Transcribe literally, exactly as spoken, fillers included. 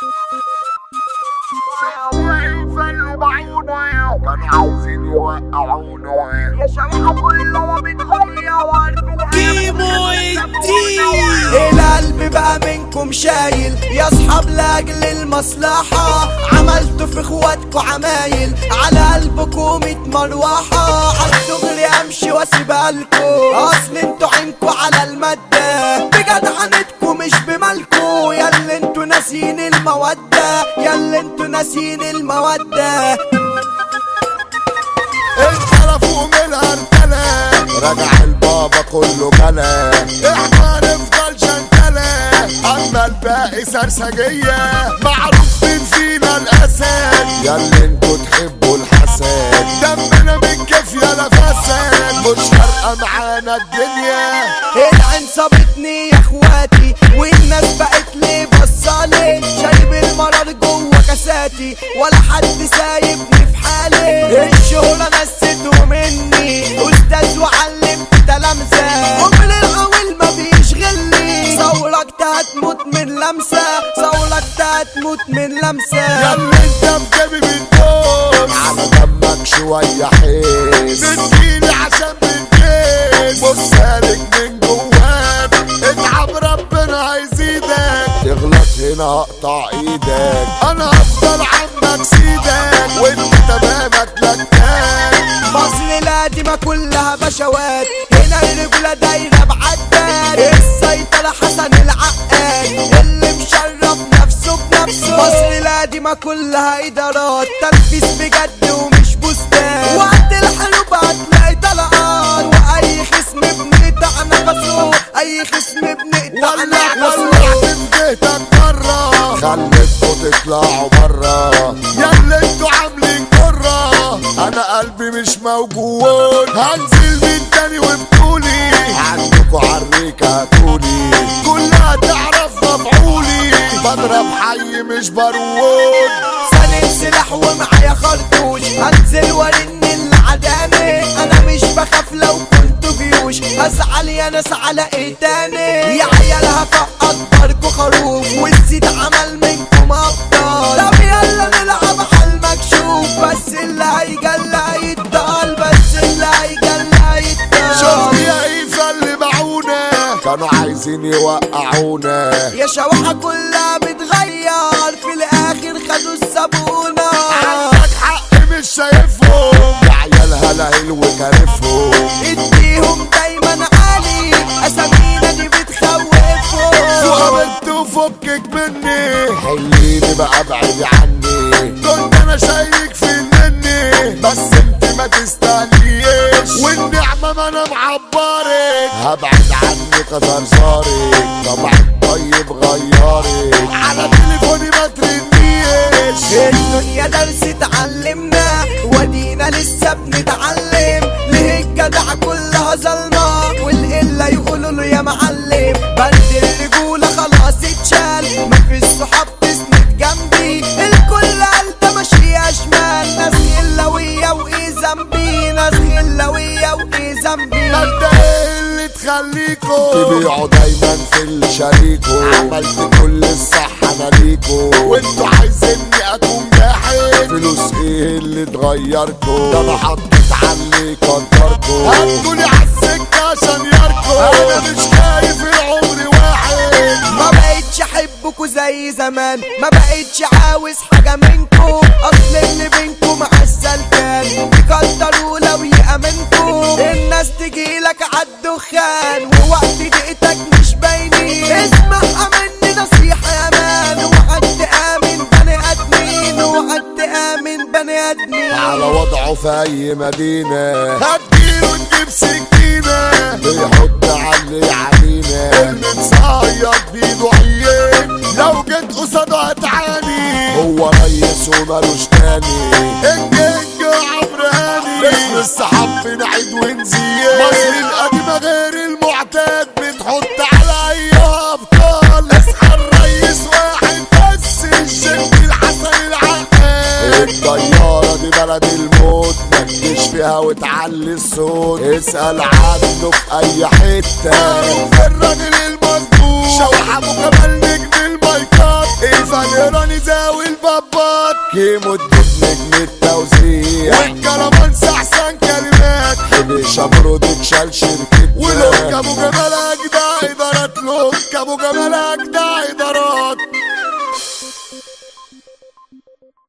كانوا عاوزين يوقعونا يا شباب كله بتغير كيمو الدين. القلب بقى منكم شايل يا اصحاب لاجل المصلحة، عملتوا في اخواتكوا عمايل على قلبكم ميت مروحة. عالدغري امشي واسيبها لكم، اصل انتوا عينكوا على المادة، بجدعنتكوا مش بمالكوا، ياللي انتوا ناسين المودة، ياللي انتوا ناسين المودة. انطرفوا من الهرتلة، رجع البابا كله جلا، احنا نفضل شنكلة، اما الباقي سرسجية، معروف مين فينا الاسد، ياللي انتوا تحبوا الحسد، دمنا من كيف يالا فسد، مش فارقة معانا الدنيا. العين صابتني يا اخواتي والناس بقت لي بصالي، شايب المرار جوه كاساتي ولا حد سايبني في حالي. الشهرة نسيته مني استاذ وعلمت تلامسة، عمر العويل ما بيشغلني، ثورك هتموت من لمسة، ثورك هتموت من لمسة. ياللي انت في جيبي بتدوس على دمك شوية حيس، بتجيلي عشان بتجيس، بص سالك من جواك، اتعب ربنا هيزيدك، تغلط هنا هقطع ايدك، انا هفضل عمك سيدك وانت تمامك لكاك. مصر القديمة كلها بشوات، هنا الرجولة دايرة بعداد، السيطرة حسن العقاد اللي مشرف نفسه بنفسه. مصر القديمة كلها إدارات، تنفيذ بجد ومش بوستات، وقت الحروب هتلاقي طلقات، وأي خصم بنقطع نفسه، أي خصم بنقطع نفسه. ولعت في جهتك برا، خليتكوا تطلعوا برا، ياللي انتوا عاملين كرة، انا قلبي مش موجود، هنزل من تاني وبطولي، عندكوا عالريكة هاتولي، كلها تعرف مفعولي، بضرب حي مش بارود، سنة سلاح ومعايا خرطوش، هنزل وارن اللي عداني، انا مش بخاف لو كنتوا جيوش، هزعل يا ناس على ايه تاني، يا عيال هفقد باركوا خروف، والزيد عمل منكم ابطال، طب يلا نلعب على المكشوف، بس اللي هيجلى هيتطال، بس اللي هيجلى هيتطال. شوف يا ايفا اللي باعونا، كانوا عايزين يوقعونا، يا شواحة كلها بتغير في الاخر خدوا الصابونة، عندك حق مش شايفهم، يا عيال هلاهل وكارفهم، اديهم دايما عالي، اسامينا دي بتخوفهم، سوق بنت وفكك مني، حليني بقى ابعدي عني، كنت انا شايلك في مني، بس انت ما تستاهليش، والنعمة ما انا معبرك، هبعد عنك ازرزارك، طبعك طيب غيرك، على تليفوني ما ترنيش، الدنيا درس اتعلمنا ودينا لسه بنتعلم، ليه الجدع كلها ظلمة والقلة يقولوا له يا معلم، بند الرجولة خلاص اتشال، مفيش صحاب تسند جنبي، الكل قلت ماشية شمال، ناس غلاوية وايه ذنبي، ناس غلاوية وايه ذنبي. انت ايه اللي تخليكوا تبيعوا دايما في اللي شاريكوا، عملت كل الصح انا ليكوا، وانتوا عايزيني اكون جاحد، فلوس ايه اللي تغيركوا، ده انا حطيت علي قدركوا، هاتولي عالسكة عشان ياركوا، انا مش خايف العمر واحد، ما بقيتش احبكوا زي زمان، ما بقيتش عاوز حاجة منكوا، اصل اللي بينكوا مع السلكان يقدروا لو يأمنكوا، الناس تجيلك عالدخان ووقت دقيقتك مش باينين، اسمعها مني نصيحة يا مان، وقت تآمن بني ادمين، وقت تآمن بني ادمين، على وضعه في اي مدينة هتجيله تجيب سكينة، بيحط علي علينا، المتصيد بيده عيين، لو جيت قصاده هتعاني، هو ريس ومالوش تاني، الجنج عمرو هاني، اسم السحاب بنعيد ونزيد، مصر القديمة غير المعتاد، بتحط على اي ابطال، اصحى الريس واحد بس، الشرك الحسن العقاد، الطيارة دي بلد الموت، متجيش فيها وتعلي الصوت، اسأل عنه في اي حتة، معروف الراجل المظبوط، شوح ابو كمال نجم المايكات، ستيفان ايراني زاوي البابات كيمو الدب نجم التوزيع والكرمانس احسن كلمات حبيش برودكشن شركتنا ولوك ابو جمال اجدع ادارات لوك ابو جمال اجدع ادارات